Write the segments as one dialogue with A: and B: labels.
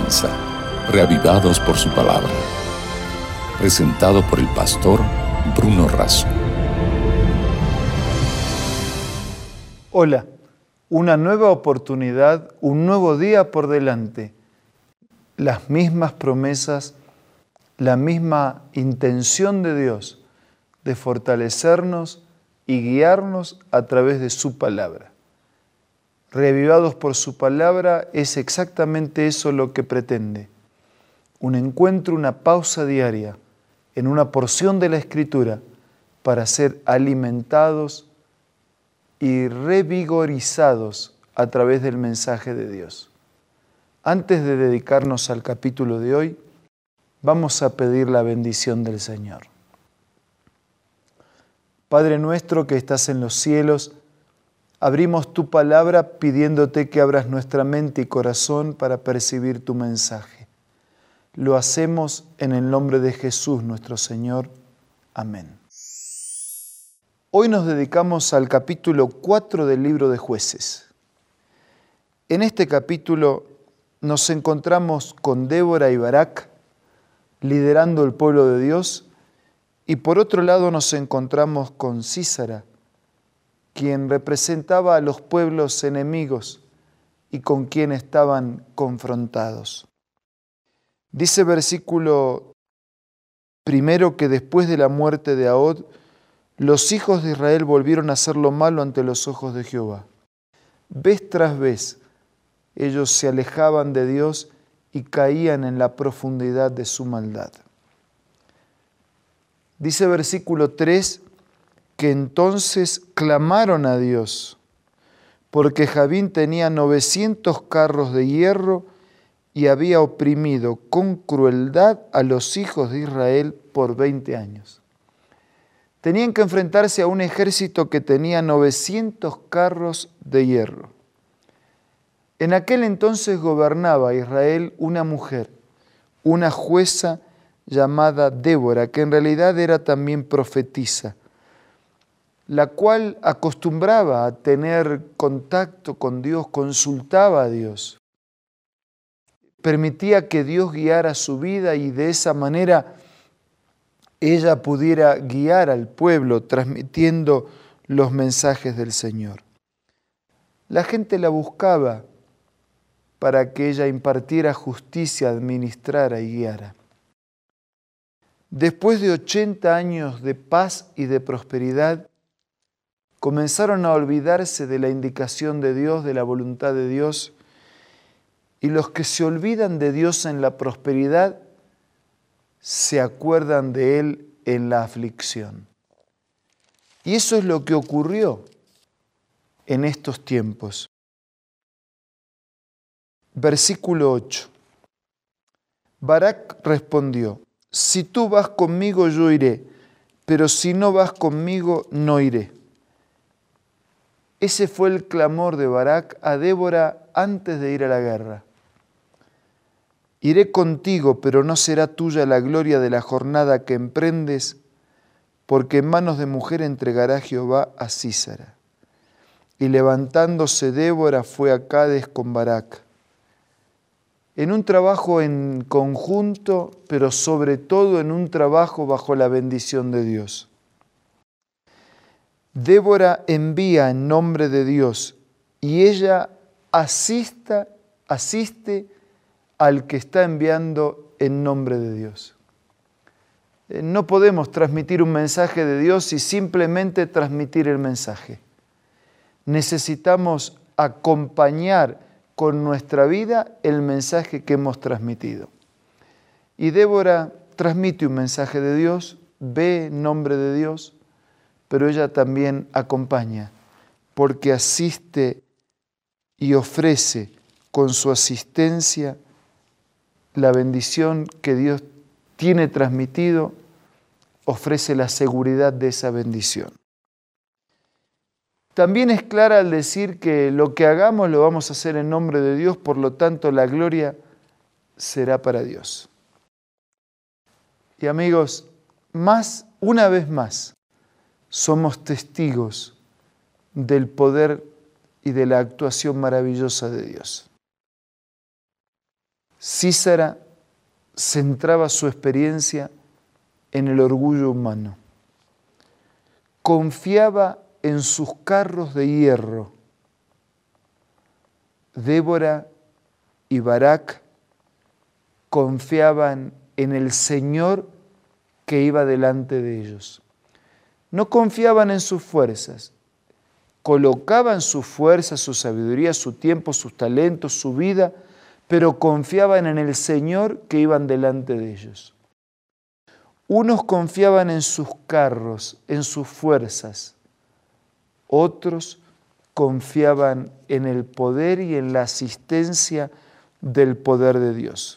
A: comienza, reavivados por su palabra. Presentado por el pastor Bruno Razo.
B: Hola, una nueva oportunidad, un nuevo día por delante. Las mismas promesas, la misma intención de Dios de fortalecernos y guiarnos a través de su palabra. Reavivados por su palabra es exactamente eso lo que pretende. Un encuentro, una pausa diaria en una porción de la Escritura para ser alimentados y revigorizados a través del mensaje de Dios. Antes de dedicarnos al capítulo de hoy, vamos a pedir la bendición del Señor. Padre nuestro que estás en los cielos, abrimos tu palabra pidiéndote que abras nuestra mente y corazón para percibir tu mensaje. Lo hacemos en el nombre de Jesús nuestro Señor. Amén. Hoy nos dedicamos al capítulo 4 del libro de Jueces. En este capítulo nos encontramos con Débora y Barak liderando el pueblo de Dios, y por otro lado nos encontramos con Sísara, quien representaba a los pueblos enemigos y con quien estaban confrontados. Dice versículo 1 que después de la muerte de Ahod, los hijos de Israel volvieron a hacer lo malo ante los ojos de Jehová. Vez tras vez, ellos se alejaban de Dios y caían en la profundidad de su maldad. Dice versículo 3 que entonces clamaron a Dios, porque Jabín tenía 900 carros de hierro y había oprimido con crueldad a los hijos de Israel por 20 años. Tenían que enfrentarse a un ejército que tenía 900 carros de hierro. En aquel entonces gobernaba Israel una mujer, una jueza llamada Débora, que en realidad era también profetisa, la cual acostumbraba a tener contacto con Dios, consultaba a Dios, permitía que Dios guiara su vida y de esa manera ella pudiera guiar al pueblo transmitiendo los mensajes del Señor. La gente la buscaba para que ella impartiera justicia, administrara y guiara. Después de 80 años de paz y de prosperidad, comenzaron a olvidarse de la indicación de Dios, de la voluntad de Dios, y los que se olvidan de Dios en la prosperidad, se acuerdan de Él en la aflicción. Y eso es lo que ocurrió en estos tiempos. Versículo 8. Barak respondió: si tú vas conmigo, yo iré, pero si no vas conmigo, no iré. Ese fue el clamor de Barak a Débora antes de ir a la guerra. Iré contigo, pero no será tuya la gloria de la jornada que emprendes, porque en manos de mujer entregará Jehová a Sísara. Y levantándose Débora fue a Cades con Barak, en un trabajo en conjunto, pero sobre todo en un trabajo bajo la bendición de Dios. Débora envía en nombre de Dios y ella asiste al que está enviando en nombre de Dios. No podemos transmitir un mensaje de Dios y simplemente transmitir el mensaje. Necesitamos acompañar con nuestra vida el mensaje que hemos transmitido. Y Débora transmite un mensaje de Dios, ve en nombre de Dios, pero ella también acompaña, porque asiste y ofrece con su asistencia la bendición que Dios tiene transmitido, ofrece la seguridad de esa bendición. También es clara al decir que lo que hagamos lo vamos a hacer en nombre de Dios, por lo tanto la gloria será para Dios. Y amigos, una vez más, somos testigos del poder y de la actuación maravillosa de Dios. Císara centraba su experiencia en el orgullo humano. Confiaba en sus carros de hierro. Débora y Barak confiaban en el Señor que iba delante de ellos. No confiaban en sus fuerzas. Colocaban su fuerza, su sabiduría, su tiempo, sus talentos, su vida, pero confiaban en el Señor que iban delante de ellos. Unos confiaban en sus carros, en sus fuerzas. Otros confiaban en el poder y en la asistencia del poder de Dios.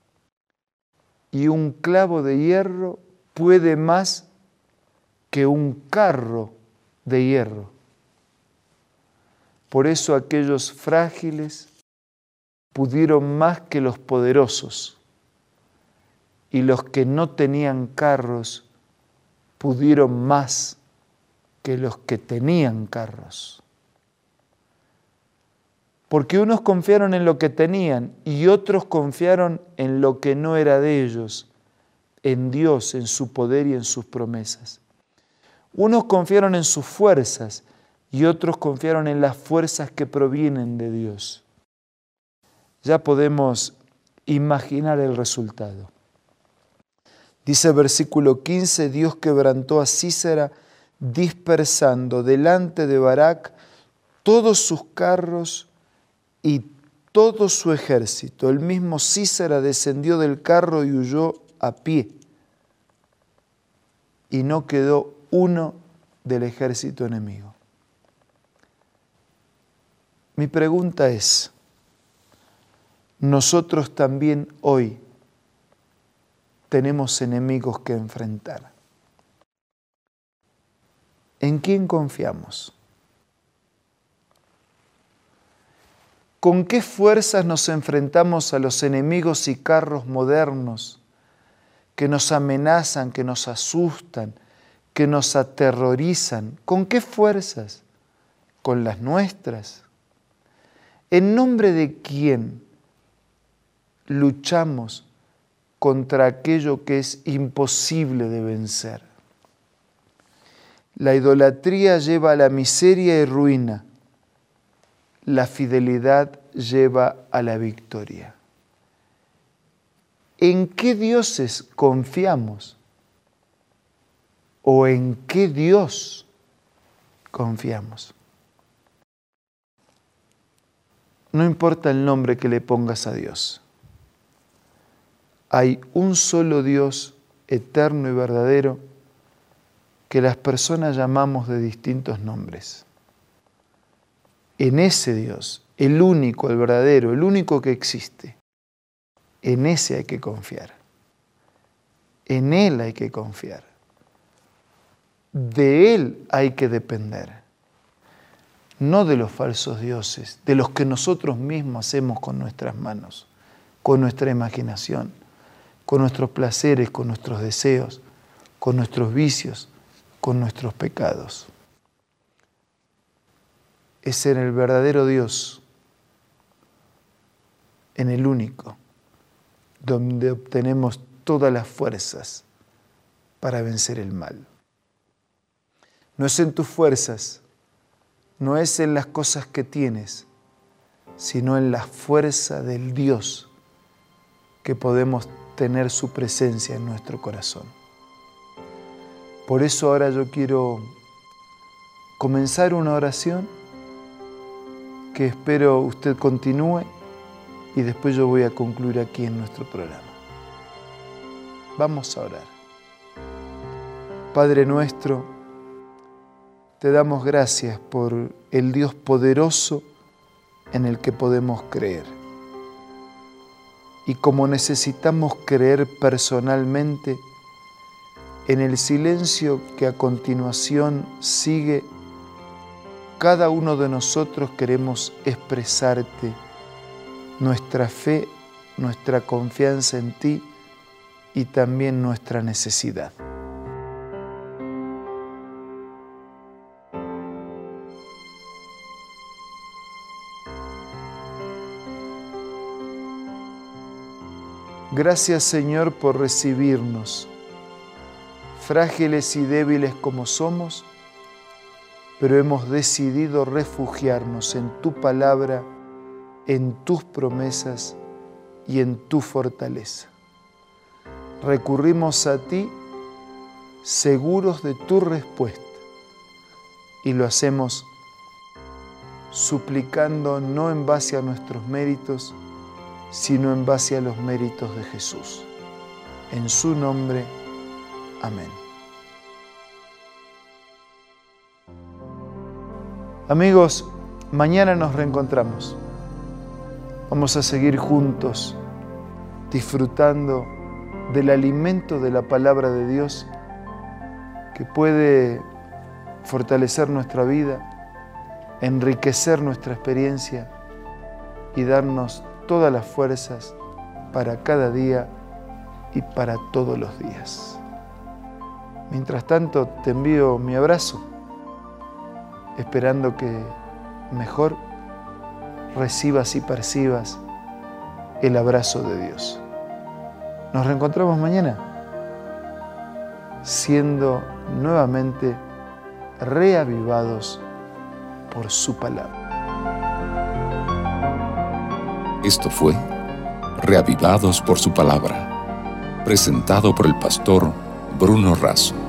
B: Y un clavo de hierro puede más que un carro de hierro. Por eso aquellos frágiles pudieron más que los poderosos, y los que no tenían carros pudieron más que los que tenían carros. Porque unos confiaron en lo que tenían y otros confiaron en lo que no era de ellos, en Dios, en su poder y en sus promesas. Unos confiaron en sus fuerzas y otros confiaron en las fuerzas que provienen de Dios. Ya podemos imaginar el resultado. Dice el versículo 15, Dios quebrantó a Císara dispersando delante de Barak todos sus carros y todo su ejército. El mismo Císara descendió del carro y huyó a pie. Y no quedó uno del ejército enemigo. Mi pregunta es, nosotros también hoy tenemos enemigos que enfrentar. ¿En quién confiamos? ¿Con qué fuerzas nos enfrentamos a los enemigos y carros modernos que nos amenazan, que nos asustan, que nos aterrorizan? ¿Con qué fuerzas? ¿Con las nuestras? ¿En nombre de quién luchamos contra aquello que es imposible de vencer? La idolatría lleva a la miseria y ruina. La fidelidad lleva a la victoria. ¿En qué dioses confiamos? ¿O en qué Dios confiamos? No importa el nombre que le pongas a Dios. Hay un solo Dios eterno y verdadero que las personas llamamos de distintos nombres. En ese Dios, el único, el verdadero, el único que existe, en ese hay que confiar. En Él hay que confiar. De Él hay que depender. No de los falsos dioses, de los que nosotros mismos hacemos con nuestras manos, con nuestra imaginación, con nuestros placeres, con nuestros deseos, con nuestros vicios, con nuestros pecados. Es en el verdadero Dios, en el único, donde obtenemos todas las fuerzas para vencer el mal. No es en tus fuerzas, no es en las cosas que tienes, sino en la fuerza del Dios que podemos tener su presencia en nuestro corazón. Por eso ahora yo quiero comenzar una oración que espero usted continúe y después yo voy a concluir aquí en nuestro programa. Vamos a orar. Padre nuestro, te damos gracias por el Dios poderoso en el que podemos creer. Y como necesitamos creer personalmente, en el silencio que a continuación sigue, cada uno de nosotros queremos expresarte nuestra fe, nuestra confianza en ti y también nuestra necesidad. Gracias, Señor, por recibirnos, frágiles y débiles como somos, pero hemos decidido refugiarnos en tu palabra, en tus promesas y en tu fortaleza. Recurrimos a ti seguros de tu respuesta y lo hacemos suplicando no en base a nuestros méritos, sino en base a los méritos de Jesús. En su nombre, amén. Amigos, mañana nos reencontramos. Vamos a seguir juntos disfrutando del alimento de la palabra de Dios que puede fortalecer nuestra vida, enriquecer nuestra experiencia y darnos todas las fuerzas para cada día y para todos los días. Mientras tanto, te envío mi abrazo, esperando que mejor recibas y percibas el abrazo de Dios. Nos reencontramos mañana, siendo nuevamente reavivados por su palabra.
A: Esto fue Reavivados por su palabra, presentado por el pastor Bruno Razo.